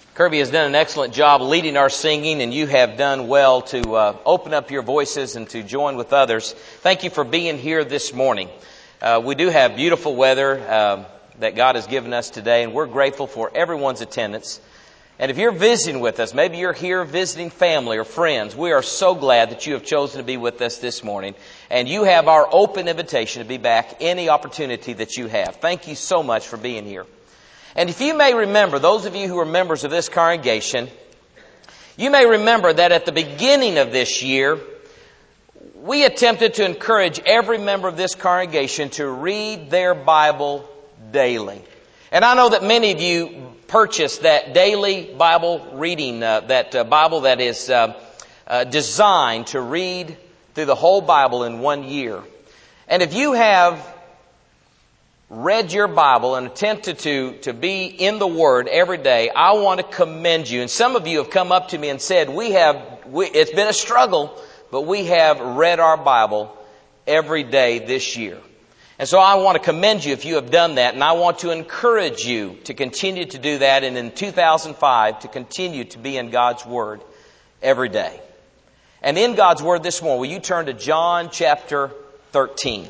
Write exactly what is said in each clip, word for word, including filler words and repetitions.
Kirby has done an excellent job leading our singing, and you have done well to uh, open up your voices and to join with others. Thank you for being here this morning. Uh, we do have beautiful weather uh, that God has given us today, and we're grateful for everyone's attendance. And if you're visiting with us, maybe you're here visiting family or friends, we are so glad that you have chosen to be with us this morning. And you have our open invitation to be back any opportunity that you have. Thank you so much for being here. And if you may remember, those of you who are members of this congregation, you may remember that at the beginning of this year, we attempted to encourage every member of this congregation to read their Bible daily. And I know that many of you purchased that daily Bible reading, uh, that uh, Bible that is uh, uh, designed to read through the whole Bible in one year. And if you have read your Bible and attempted to, to be in the Word every day, I want to commend you. And some of you have come up to me and said, we have, we, it's been a struggle, but we have read our Bible every day this year. And so I want to commend you if you have done that, and I want to encourage you to continue to do that, and in two thousand five to continue to be in God's Word every day. And in God's Word this morning, will you turn to John chapter thirteen?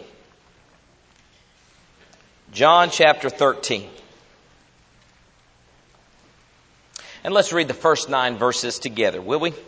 John chapter thirteen. And let's read the first nine verses together, will we?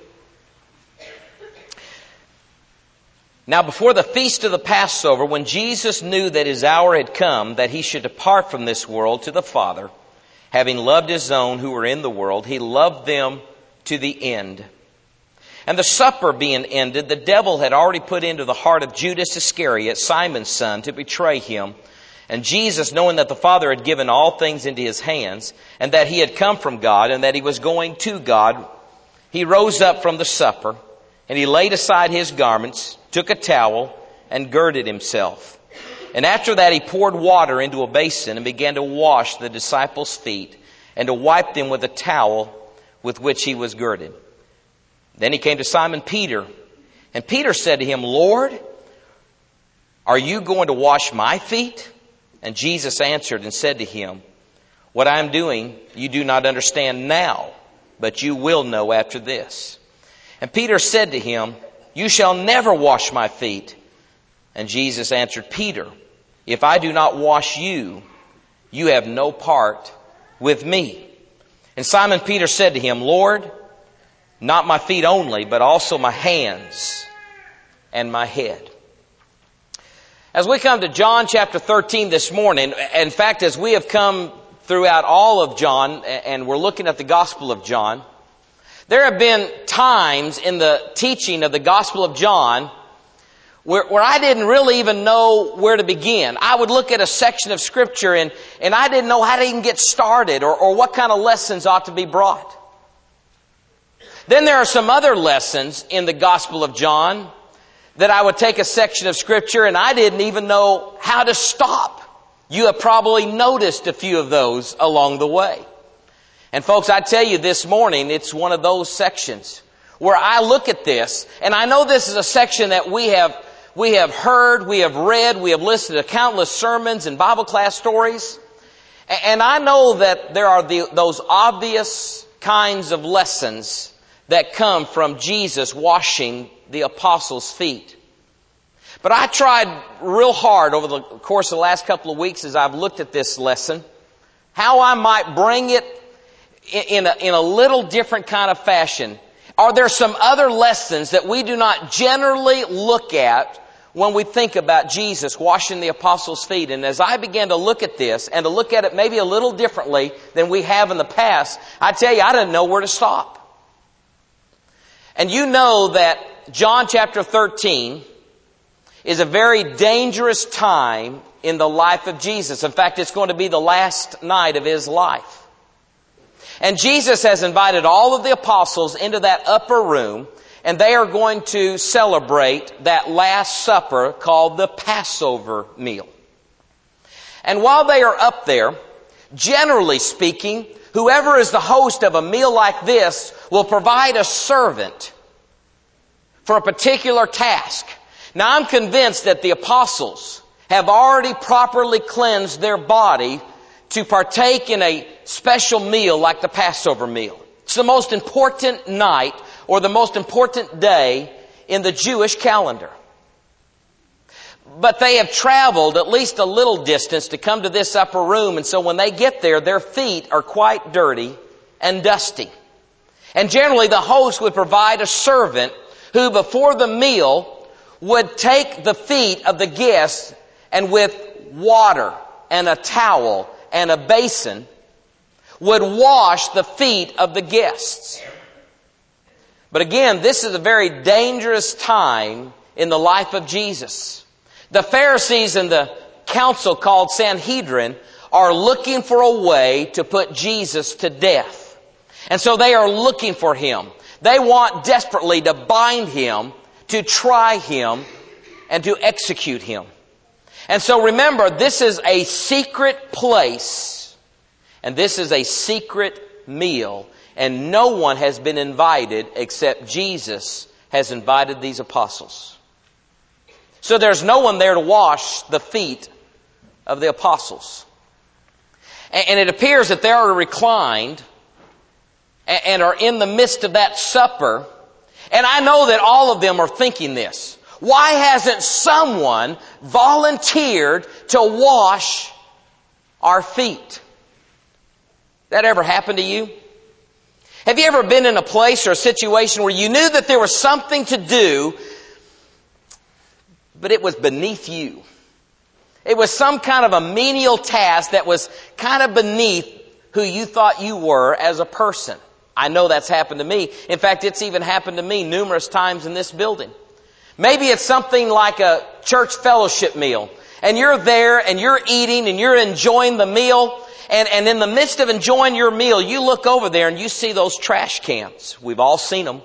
Now before the feast of the Passover, when Jesus knew that his hour had come, that he should depart from this world to the Father, having loved his own who were in the world, he loved them to the end. And the supper being ended, the devil had already put into the heart of Judas Iscariot, Simon's son, to betray him. And Jesus, knowing that the Father had given all things into his hands, and that he had come from God, and that he was going to God, he rose up from the supper, and he laid aside his garments, took a towel, and girded himself. And after that he poured water into a basin, and began to wash the disciples' feet, and to wipe them with a towel with which he was girded. Then he came to Simon Peter, and Peter said to him, Lord, are you going to wash my feet? And Jesus answered and said to him, what I am doing you do not understand now, but you will know after this. And Peter said to him, you shall never wash my feet. And Jesus answered, Peter, if I do not wash you, you have no part with me. And Simon Peter said to him, Lord, not my feet only, but also my hands and my head. As we come to John chapter thirteen this morning, in fact, as we have come throughout all of John, and we're looking at the Gospel of John, there have been times in the teaching of the Gospel of John where, where I didn't really even know where to begin. I would look at a section of Scripture and, and I didn't know how to even get started or, or what kind of lessons ought to be brought. Then there are some other lessons in the Gospel of John that I would take a section of Scripture and I didn't even know how to stop. You have probably noticed a few of those along the way. And folks, I tell you this morning, it's one of those sections where I look at this, and I know this is a section that we have, we have heard, we have read, we have listened to countless sermons and Bible class stories. And I know that there are the, those obvious kinds of lessons that come from Jesus washing the apostles' feet. But I tried real hard over the course of the last couple of weeks as I've looked at this lesson, how I might bring it in a, in a little different kind of fashion. Are there some other lessons that we do not generally look at when we think about Jesus washing the apostles' feet? And as I began to look at this and to look at it maybe a little differently than we have in the past, I tell you, I didn't know where to stop. And you know that John chapter thirteen is a very dangerous time in the life of Jesus. In fact, it's going to be the last night of his life. And Jesus has invited all of the apostles into that upper room, and they are going to celebrate that Last Supper called the Passover meal. And while they are up there, generally speaking, whoever is the host of a meal like this will provide a servant for a particular task. Now, I'm convinced that the apostles have already properly cleansed their body to partake in a special meal like the Passover meal. It's the most important night or the most important day in the Jewish calendar. But they have traveled at least a little distance to come to this upper room, and so when they get there, their feet are quite dirty and dusty. And generally the host would provide a servant who before the meal would take the feet of the guests and with water and a towel and a basin would wash the feet of the guests. But again, this is a very dangerous time in the life of Jesus. The Pharisees and the council called Sanhedrin are looking for a way to put Jesus to death. And so they are looking for him. They want desperately to bind him, to try him, and to execute him. And so remember, this is a secret place, and this is a secret meal, and no one has been invited except Jesus has invited these apostles. So there's no one there to wash the feet of the apostles. And it appears that they are reclined and are in the midst of that supper. And I know that all of them are thinking this. Why hasn't someone volunteered to wash our feet? That ever happened to you? Have you ever been in a place or a situation where you knew that there was something to do, but it was beneath you? It was some kind of a menial task that was kind of beneath who you thought you were as a person. I know that's happened to me. In fact, it's even happened to me numerous times in this building. Maybe it's something like a church fellowship meal. And you're there and you're eating and you're enjoying the meal. And, and in the midst of enjoying your meal, you look over there and you see those trash cans. We've all seen them.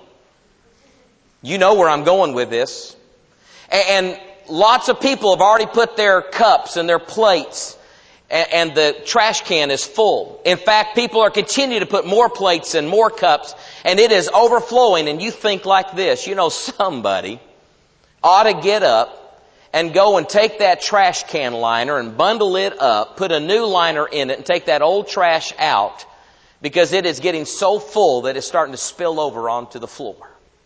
You know where I'm going with this. And, and lots of people have already put their cups and their plates, and, and the trash can is full. In fact, people are continuing to put more plates and more cups, and it is overflowing. And you think like this, you know, somebody ought to get up and go and take that trash can liner and bundle it up, put a new liner in it, and take that old trash out, because it is getting so full that it's starting to spill over onto the floor.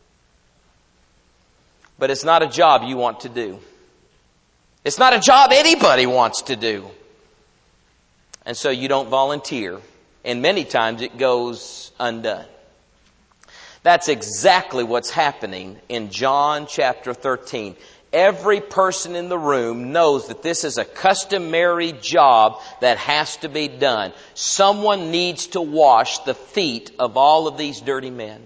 But it's not a job you want to do. It's not a job anybody wants to do. And so you don't volunteer. And many times it goes undone. That's exactly what's happening in John chapter thirteen. Every person in the room knows that this is a customary job that has to be done. Someone needs to wash the feet of all of these dirty men.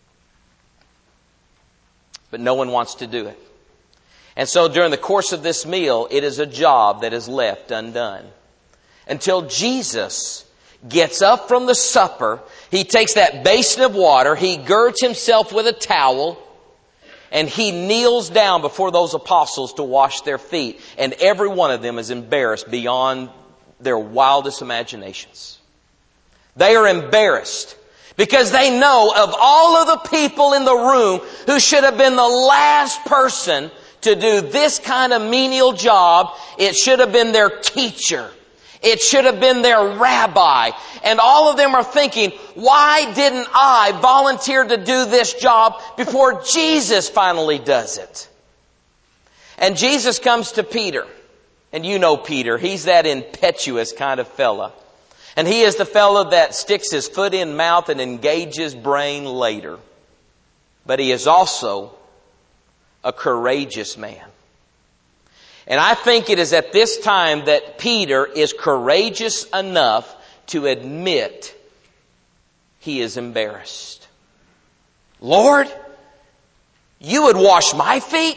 But no one wants to do it. And so during the course of this meal, it is a job that is left undone. Until Jesus gets up from the supper, he takes that basin of water, he girds himself with a towel, and he kneels down before those apostles to wash their feet. And every one of them is embarrassed beyond their wildest imaginations. They are embarrassed because they know of all of the people in the room who should have been the last person to do this kind of menial job, it should have been their teacher. It should have been their rabbi. And all of them are thinking, why didn't I volunteer to do this job before Jesus finally does it? And Jesus comes to Peter. And you know Peter. He's that impetuous kind of fella. And he is the fellow that sticks his foot in mouth and engages brain later. But he is also a courageous man. And I think it is at this time that Peter is courageous enough to admit he is embarrassed. Lord, you would wash my feet?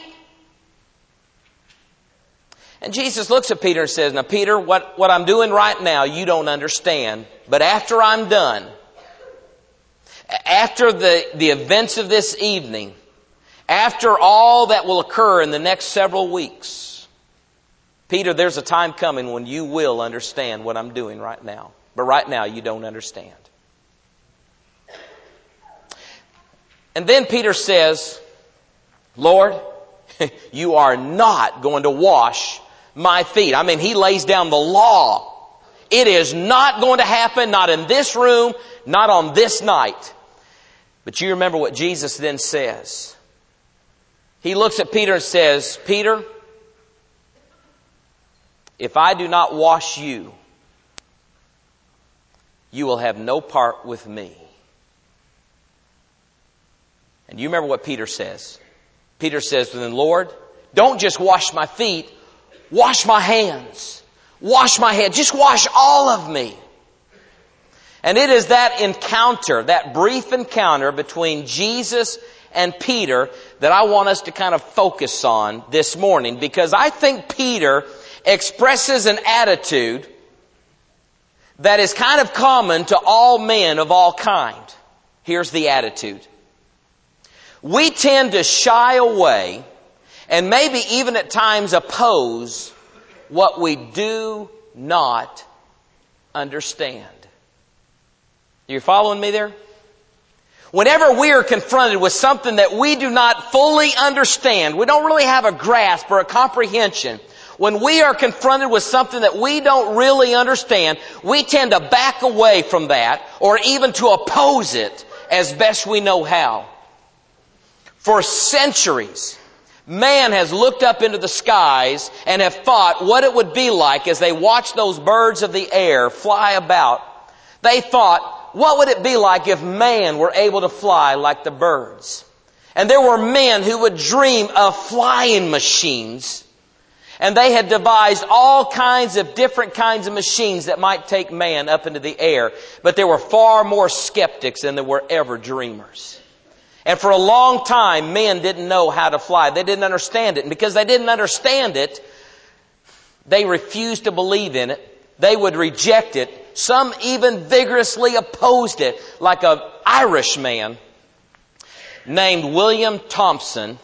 And Jesus looks at Peter and says, now Peter, what, what I'm doing right now, you don't understand. But after I'm done, after the, the events of this evening, after all that will occur in the next several weeks, Peter, there's a time coming when you will understand what I'm doing right now. But right now, you don't understand. And then Peter says, Lord, you are not going to wash my feet. I mean, he lays down the law. It is not going to happen, not in this room, not on this night. But you remember what Jesus then says. He looks at Peter and says, Peter, if I do not wash you, you will have no part with me. And you remember what Peter says. Peter says to them, Lord, don't just wash my feet, wash my hands. Wash my head. Just wash all of me. And it is that encounter, that brief encounter between Jesus and Peter that I want us to kind of focus on this morning, because I think Peter expresses an attitude that is kind of common to all men of all kind. Here's the attitude. We tend to shy away and maybe even at times oppose what we do not understand. You're following me there? Whenever we are confronted with something that we do not fully understand, we don't really have a grasp or a comprehension, when we are confronted with something that we don't really understand, we tend to back away from that or even to oppose it as best we know how. For centuries, man has looked up into the skies and have thought what it would be like as they watched those birds of the air fly about. They thought, what would it be like if man were able to fly like the birds? And there were men who would dream of flying machines. And they had devised all kinds of different kinds of machines that might take man up into the air. But there were far more skeptics than there were ever dreamers. And for a long time, men didn't know how to fly. They didn't understand it. And because they didn't understand it, they refused to believe in it. They would reject it. Some even vigorously opposed it, like an Irish man named William Thomson,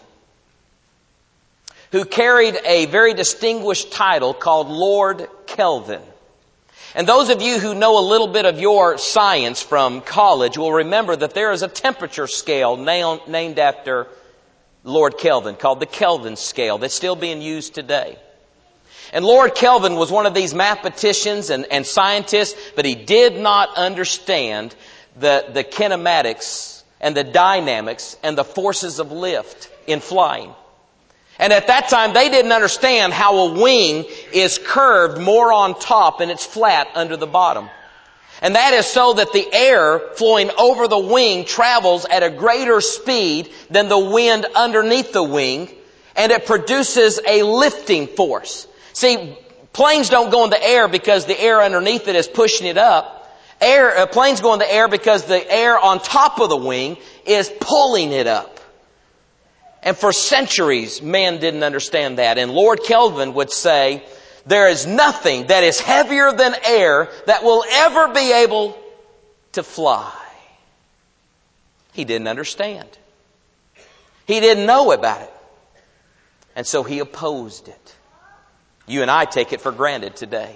who carried a very distinguished title called Lord Kelvin. And those of you who know a little bit of your science from college will remember that there is a temperature scale named after Lord Kelvin called the Kelvin scale that's still being used today. And Lord Kelvin was one of these mathematicians and, and scientists, but he did not understand the, the kinematics and the dynamics and the forces of lift in flying. And at that time, they didn't understand how a wing is curved more on top and it's flat under the bottom. And that is so that the air flowing over the wing travels at a greater speed than the wind underneath the wing, and it produces a lifting force. See, planes don't go in the air because the air underneath it is pushing it up. Air, uh, planes go in the air because the air on top of the wing is pulling it up. And for centuries, man didn't understand that. And Lord Kelvin would say, there is nothing that is heavier than air that will ever be able to fly. He didn't understand. He didn't know about it. And so he opposed it. You and I take it for granted today.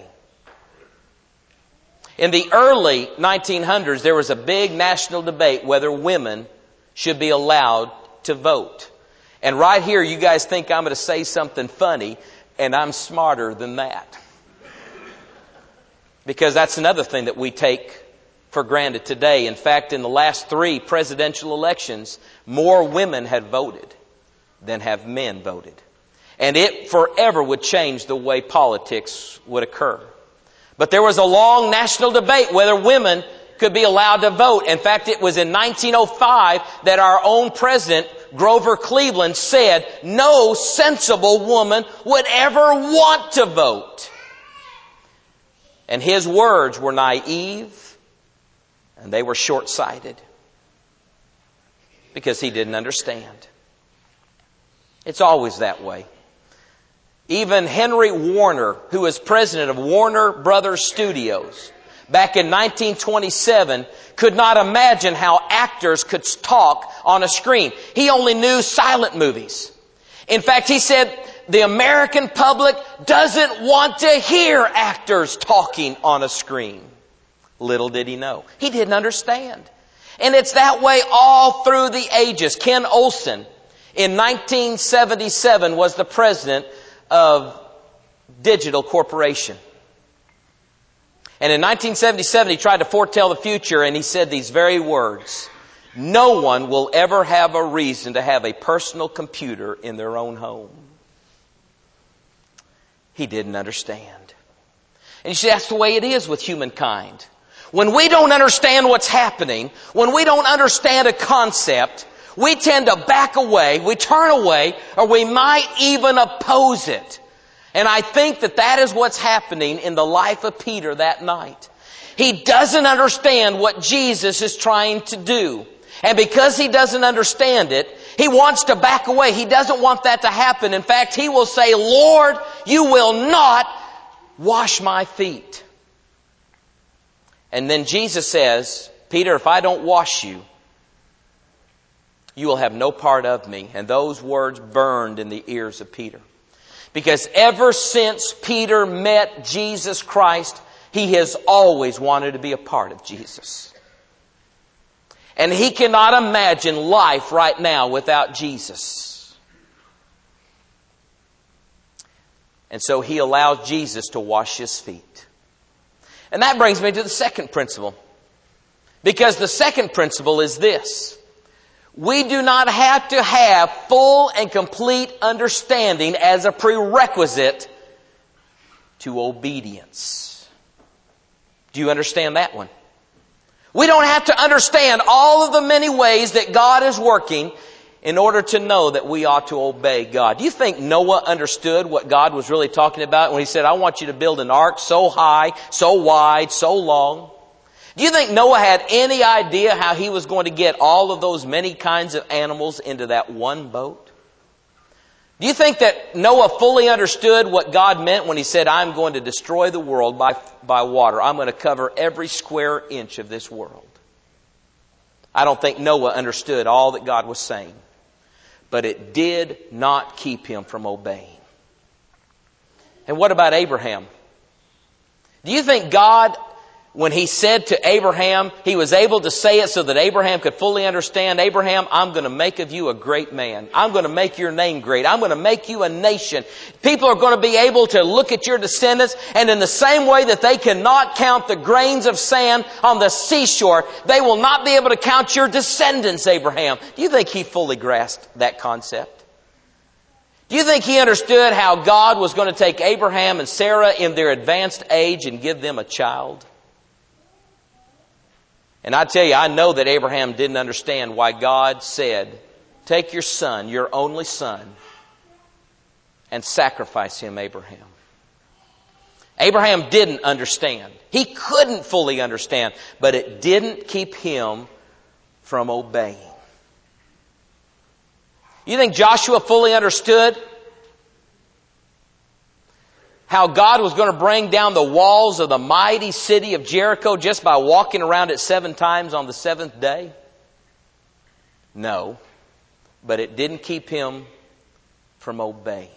In the early nineteen hundreds, there was a big national debate whether women should be allowed to vote. And right here, you guys think I'm going to say something funny, and I'm smarter than that. Because that's another thing that we take for granted today. In fact, in the last three presidential elections, more women had voted than have men voted. And it forever would change the way politics would occur. But there was a long national debate whether women could be allowed to vote. In fact, it was in nineteen oh five that our own president, Grover Cleveland, said no sensible woman would ever want to vote. And his words were naive and they were short-sighted because he didn't understand. It's always that way. Even Henry Warner, who was president of Warner Brothers Studios, back in nineteen twenty-seven, could not imagine how actors could talk on a screen. He only knew silent movies. In fact, he said the American public doesn't want to hear actors talking on a screen. Little did he know. He didn't understand. And it's that way all through the ages. Ken Olsen, in nineteen seventy-seven, was the president of Digital Corporation. And in nineteen seventy-seven, he tried to foretell the future, and he said these very words. no one will ever have a reason to have a personal computer in their own home. He didn't understand. And you see, that's the way it is with humankind. When we don't understand what's happening, when we don't understand a concept, we tend to back away, we turn away, or we might even oppose it. And I think that that is what's happening in the life of Peter that night. He doesn't understand what Jesus is trying to do. And because he doesn't understand it, he wants to back away. He doesn't want that to happen. In fact, he will say, Lord, you will not wash my feet. And then Jesus says, Peter, if I don't wash you, you will have no part of me. And those words burned in the ears of Peter. Because ever since Peter met Jesus Christ, he has always wanted to be a part of Jesus. And he cannot imagine life right now without Jesus. And so he allows Jesus to wash his feet. And that brings me to the second principle. Because the second principle is this. We do not have to have full and complete understanding as a prerequisite to obedience. Do you understand that one? We don't have to understand all of the many ways that God is working in order to know that we ought to obey God. Do you think Noah understood what God was really talking about when he said, I want you to build an ark so high, so wide, so long? Do you think Noah had any idea how he was going to get all of those many kinds of animals into that one boat? Do you think that Noah fully understood what God meant when he said, I'm going to destroy the world by, by water. I'm going to cover every square inch of this world. I don't think Noah understood all that God was saying. But it did not keep him from obeying. And what about Abraham? Do you think God, when he said to Abraham, he was able to say it so that Abraham could fully understand, Abraham, I'm going to make of you a great man. I'm going to make your name great. I'm going to make you a nation. People are going to be able to look at your descendants, and in the same way that they cannot count the grains of sand on the seashore, they will not be able to count your descendants, Abraham. Do you think he fully grasped that concept? Do you think he understood how God was going to take Abraham and Sarah in their advanced age and give them a child? And I tell you, I know that Abraham didn't understand why God said, take your son, your only son, and sacrifice him, Abraham. Abraham didn't understand. He couldn't fully understand, but it didn't keep him from obeying. You think Joshua fully understood how God was going to bring down the walls of the mighty city of Jericho just by walking around it seven times on the seventh day? No, but it didn't keep him from obeying.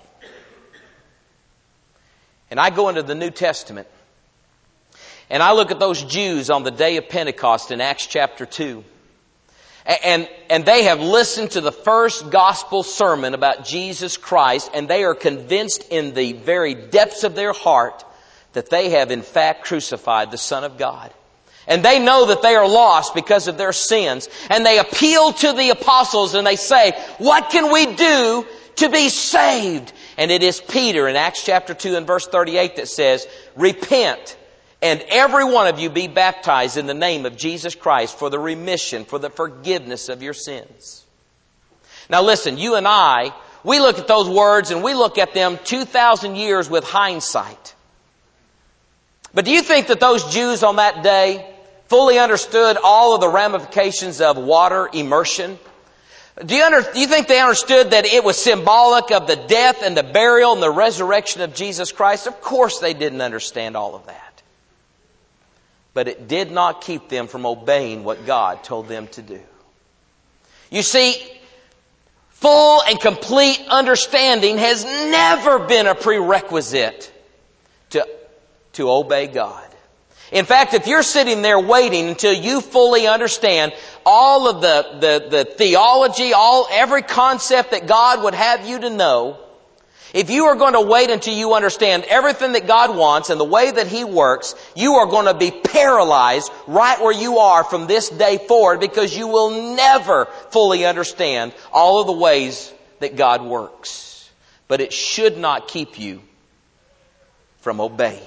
And I go into the New Testament, and I look at those Jews on the day of Pentecost in Acts chapter two. And, and they have listened to the first gospel sermon about Jesus Christ, and they are convinced in the very depths of their heart that they have in fact crucified the Son of God. And they know that they are lost because of their sins. And they appeal to the apostles and they say, what can we do to be saved? And it is Peter in Acts chapter two and verse thirty-eight that says, repent. And every one of you be baptized in the name of Jesus Christ for the remission, for the forgiveness of your sins. Now listen, you and I, we look at those words and we look at them two thousand years with hindsight. But do you think that those Jews on that day fully understood all of the ramifications of water immersion? Do you, under, do you think they understood that it was symbolic of the death and the burial and the resurrection of Jesus Christ? Of course they didn't understand all of that. But it did not keep them from obeying what God told them to do. You see, full and complete understanding has never been a prerequisite to, to obey God. In fact, if you're sitting there waiting until you fully understand all of the, the, the theology, all every concept that God would have you to know, If you are going to wait until you understand everything that God wants and the way that He works, you are going to be paralyzed right where you are from this day forward, because you will never fully understand all of the ways that God works. But it should not keep you from obeying.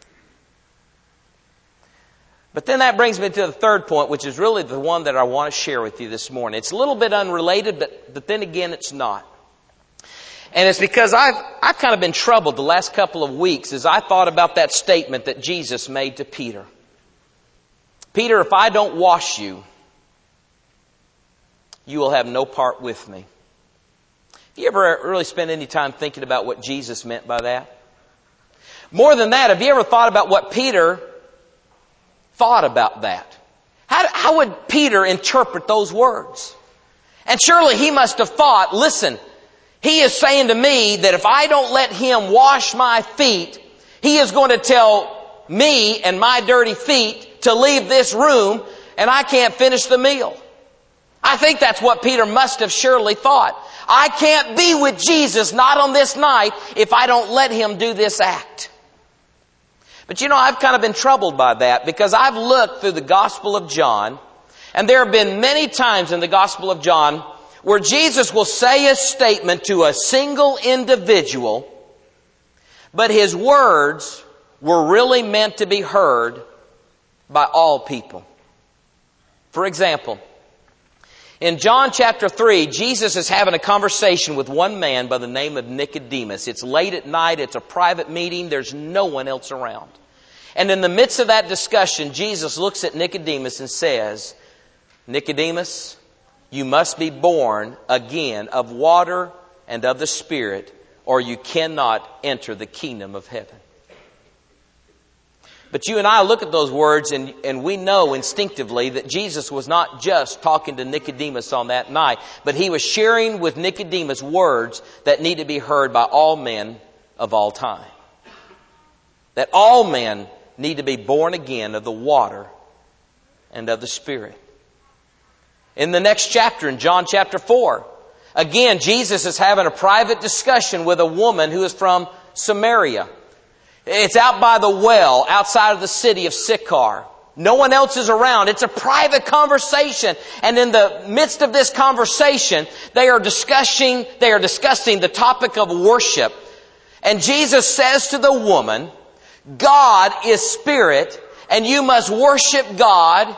But then that brings me to the third point, which is really the one that I want to share with you this morning. It's a little bit unrelated, but, but then again, it's not. And it's because I've, I've kind of been troubled the last couple of weeks as I thought about that statement that Jesus made to Peter. Peter, if I don't wash you, you will have no part with me. Have you ever really spent any time thinking about what Jesus meant by that? More than that, have you ever thought about what Peter thought about that? How, how would Peter interpret those words? And surely he must have thought, listen, he is saying to me that if I don't let him wash my feet, he is going to tell me and my dirty feet to leave this room, and I can't finish the meal. I think that's what Peter must have surely thought. I can't be with Jesus, not on this night, if I don't let him do this act. But you know, I've kind of been troubled by that, because I've looked through the Gospel of John, and there have been many times in the Gospel of John where Jesus will say a statement to a single individual, but His words were really meant to be heard by all people. For example, in John chapter three, Jesus is having a conversation with one man by the name of Nicodemus. It's late at night, it's a private meeting, there's no one else around. And in the midst of that discussion, Jesus looks at Nicodemus and says, Nicodemus, you must be born again of water and of the Spirit, or you cannot enter the kingdom of heaven. But you and I look at those words and, and we know instinctively that Jesus was not just talking to Nicodemus on that night, but He was sharing with Nicodemus words that need to be heard by all men of all time. That all men need to be born again of the water and of the Spirit. In the next chapter, in John chapter four, again, Jesus is having a private discussion with a woman who is from Samaria. It's out by the well, outside of the city of Sychar. No one else is around. It's a private conversation. And in the midst of this conversation, they are discussing, they are discussing the topic of worship. And Jesus says to the woman, God is spirit, and you must worship God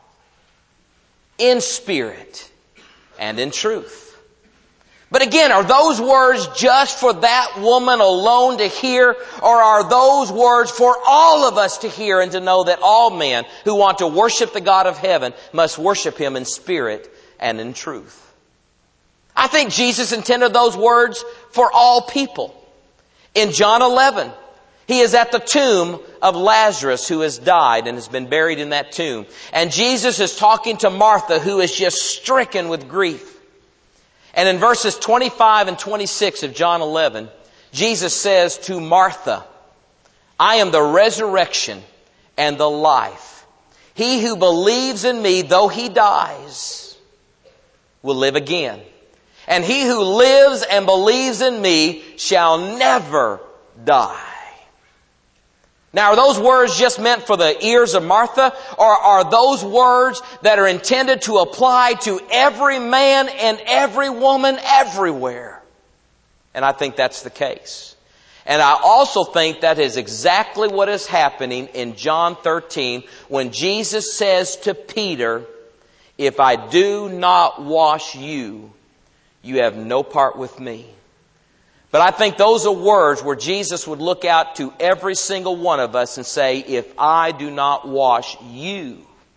in spirit and in truth. But again, are those words just for that woman alone to hear, or are those words for all of us to hear and to know that all men who want to worship the God of heaven must worship Him in spirit and in truth? I think Jesus intended those words for all people. In John eleven, He is at the tomb of Lazarus, who has died and has been buried in that tomb. And Jesus is talking to Martha, who is just stricken with grief. And in verses twenty-five and twenty-six of John eleven, Jesus says to Martha, I am the resurrection and the life. He who believes in me, though he dies, will live again. And he who lives and believes in me shall never die. Now, are those words just meant for the ears of Martha, or are those words that are intended to apply to every man and every woman everywhere? And I think that's the case. And I also think that is exactly what is happening in John thirteen when Jesus says to Peter, if I do not wash you, you have no part with me. But I think those are words where Jesus would look out to every single one of us and say, if I do not wash you,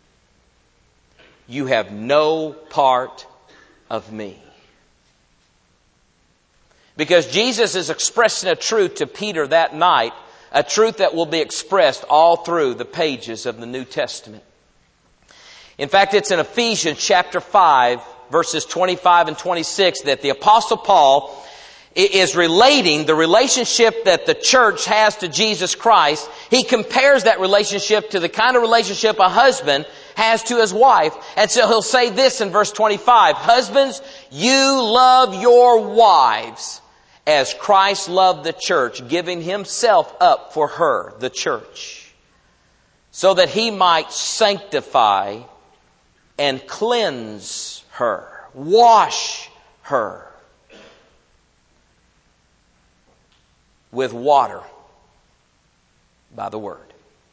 you have no part of me. Because Jesus is expressing a truth to Peter that night, a truth that will be expressed all through the pages of the New Testament. In fact, it's in Ephesians chapter five, verses twenty-five and twenty-six, that the Apostle Paul is relating the relationship that the church has to Jesus Christ. He compares that relationship to the kind of relationship a husband has to his wife. And so he'll say this in verse twenty-five, husbands, you love your wives as Christ loved the church, giving himself up for her, the church, so that he might sanctify and cleanse her, wash her with water by the word.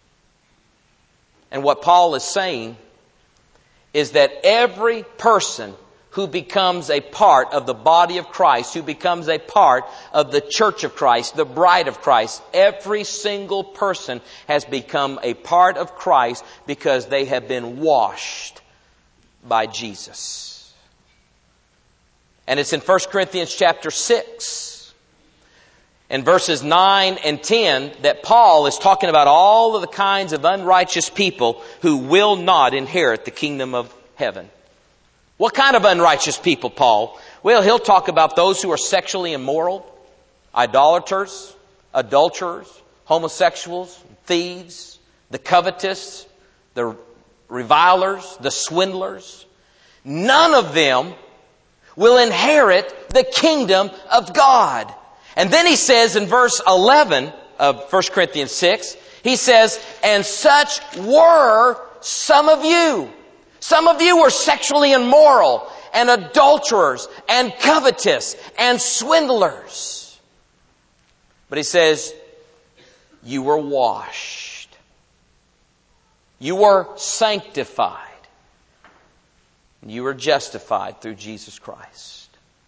And what Paul is saying is that every person who becomes a part of the body of Christ, who becomes a part of the church of Christ, the bride of Christ, every single person has become a part of Christ because they have been washed by Jesus. And it's in First Corinthians chapter six, in verses nine and ten, that Paul is talking about all of the kinds of unrighteous people who will not inherit the kingdom of heaven. What kind of unrighteous people, Paul? Well, he'll talk about those who are sexually immoral, idolaters, adulterers, homosexuals, thieves, the covetous, the revilers, the swindlers. None of them will inherit the kingdom of God. And then he says in verse eleven of First Corinthians six, he says, and such were some of you. Some of you were sexually immoral and adulterers and covetous and swindlers. But he says, you were washed. You were sanctified. You were justified through Jesus Christ.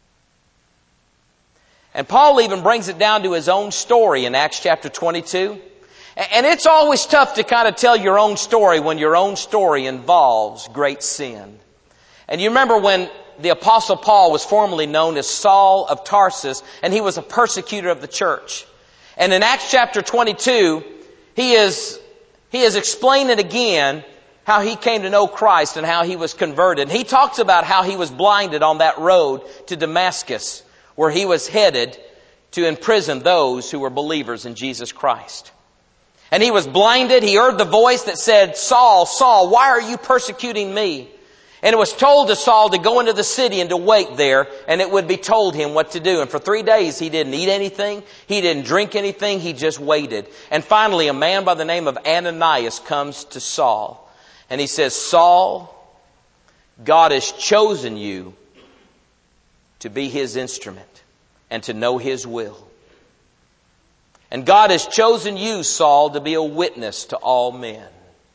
And Paul even brings it down to his own story in Acts chapter twenty-two. And it's always tough to kind of tell your own story when your own story involves great sin. And you remember when the Apostle Paul was formerly known as Saul of Tarsus, and he was a persecutor of the church. And in Acts chapter twenty-two, he is, he is explaining again how he came to know Christ and how he was converted. He talks about how he was blinded on that road to Damascus, where he was headed to imprison those who were believers in Jesus Christ. And he was blinded. He heard the voice that said, Saul, Saul, why are you persecuting me? And it was told to Saul to go into the city and to wait there, and it would be told him what to do. And for three days he didn't eat anything. He didn't drink anything. He just waited. And finally a man by the name of Ananias comes to Saul. And he says, Saul, God has chosen you to be his instrument and to know his will. And God has chosen you, Saul, to be a witness to all men.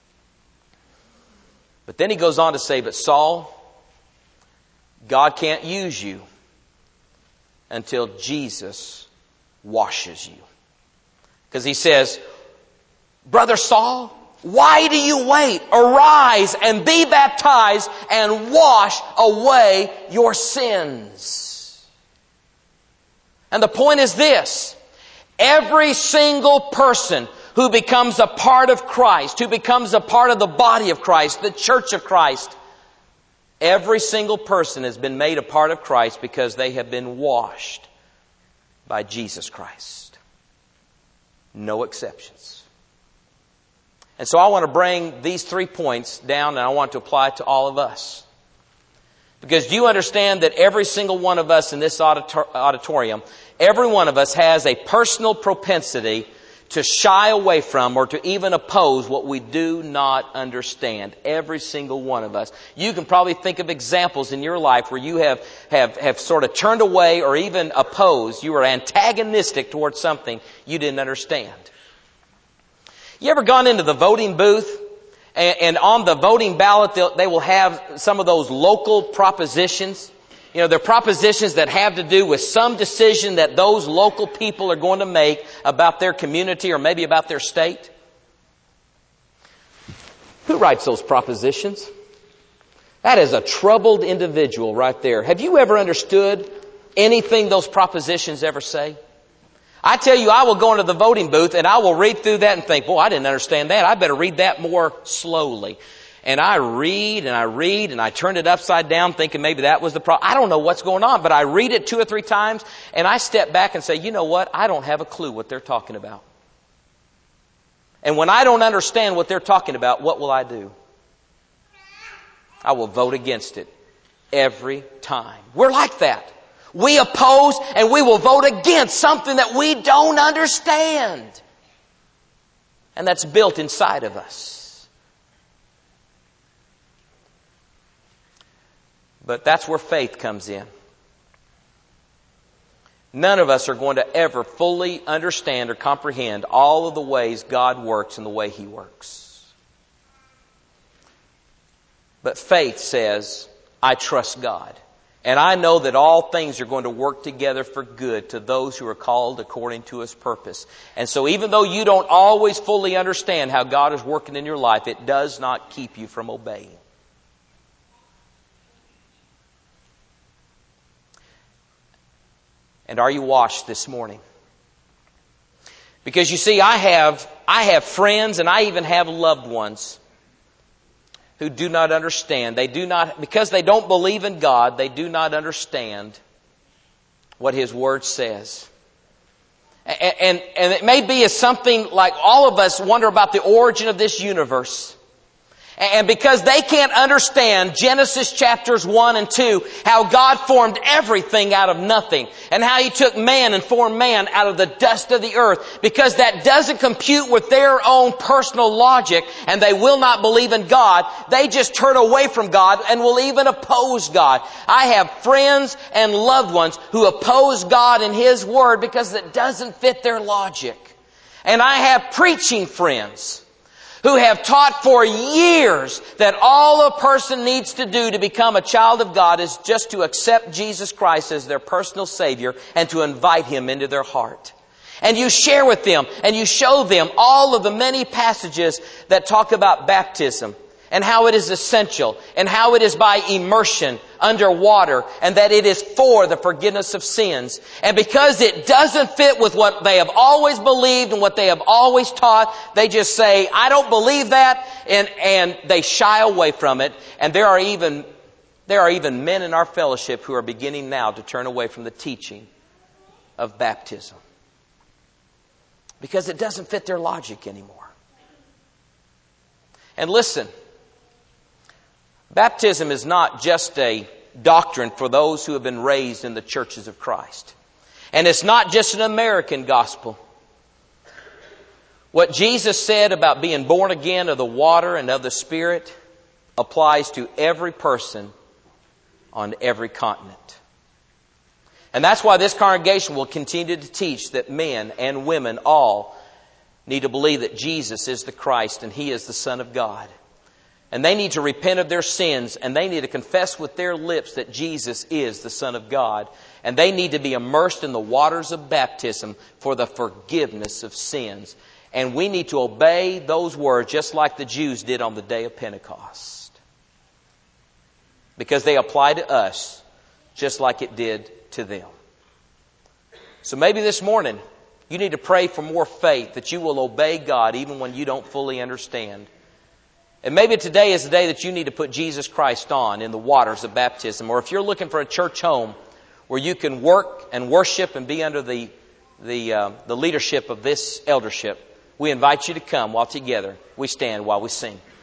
But then he goes on to say, but Saul, God can't use you until Jesus washes you. Because he says, Brother Saul, why do you wait? Arise and be baptized and wash away your sins. And the point is this. Every single person who becomes a part of Christ, who becomes a part of the body of Christ, the church of Christ, every single person has been made a part of Christ because they have been washed by Jesus Christ. No exceptions. And so I want to bring these three points down and I want to apply it to all of us. Because do you understand that every single one of us in this auditor- auditorium, every one of us has a personal propensity to shy away from or to even oppose what we do not understand. Every single one of us. You can probably think of examples in your life where you have, have, have sort of turned away or even opposed. You were antagonistic towards something you didn't understand. You ever gone into the voting booth? And on the voting ballot, they will have some of those local propositions. You know, they're propositions that have to do with some decision that those local people are going to make about their community or maybe about their state. Who writes those propositions? That is a troubled individual right there. Have you ever understood anything those propositions ever say? I tell you, I will go into the voting booth and I will read through that and think, boy, I didn't understand that. I better read that more slowly. And I read and I read and I turn it upside down thinking maybe that was the problem. I don't know what's going on, but I read it two or three times and I step back and say, you know what? I don't have a clue what they're talking about. And when I don't understand what they're talking about, what will I do? I will vote against it every time. We're like that. We oppose and we will vote against something that we don't understand. And that's built inside of us. But that's where faith comes in. None of us are going to ever fully understand or comprehend all of the ways God works and the way He works. But faith says, I trust God. And I know that all things are going to work together for good to those who are called according to His purpose. And so even though you don't always fully understand how God is working in your life, it does not keep you from obeying. And are you washed this morning? Because you see, I have, I have friends and I even have loved ones who do not understand. They do not, because they don't believe in God, they do not understand what His Word says. And, and, and it may be as something like all of us wonder about the origin of this universe. And because they can't understand Genesis chapters one and two, how God formed everything out of nothing, and how He took man and formed man out of the dust of the earth, because that doesn't compute with their own personal logic, and they will not believe in God, they just turn away from God and will even oppose God. I have friends and loved ones who oppose God and His Word because it doesn't fit their logic. And I have preaching friends who have taught for years that all a person needs to do to become a child of God is just to accept Jesus Christ as their personal Savior and to invite Him into their heart. And you share with them and you show them all of the many passages that talk about baptism and how it is essential and how it is by immersion under water and that it is for the forgiveness of sins. And because it doesn't fit with what they have always believed and what they have always taught, they just say, I don't believe that, and, and they shy away from it. And there are even, there are even men in our fellowship who are beginning now to turn away from the teaching of baptism. Because it doesn't fit their logic anymore. And listen, baptism is not just a doctrine for those who have been raised in the churches of Christ. And it's not just an American gospel. What Jesus said about being born again of the water and of the Spirit applies to every person on every continent. And that's why this congregation will continue to teach that men and women all need to believe that Jesus is the Christ and He is the Son of God. And they need to repent of their sins, and they need to confess with their lips that Jesus is the Son of God. And they need to be immersed in the waters of baptism for the forgiveness of sins. And we need to obey those words just like the Jews did on the day of Pentecost. Because they apply to us just like it did to them. So maybe this morning you need to pray for more faith, that you will obey God even when you don't fully understand. And maybe today is the day that you need to put Jesus Christ on in the waters of baptism. Or if you're looking for a church home where you can work and worship and be under the, the, uh, the leadership of this eldership, we invite you to come while together we stand while we sing.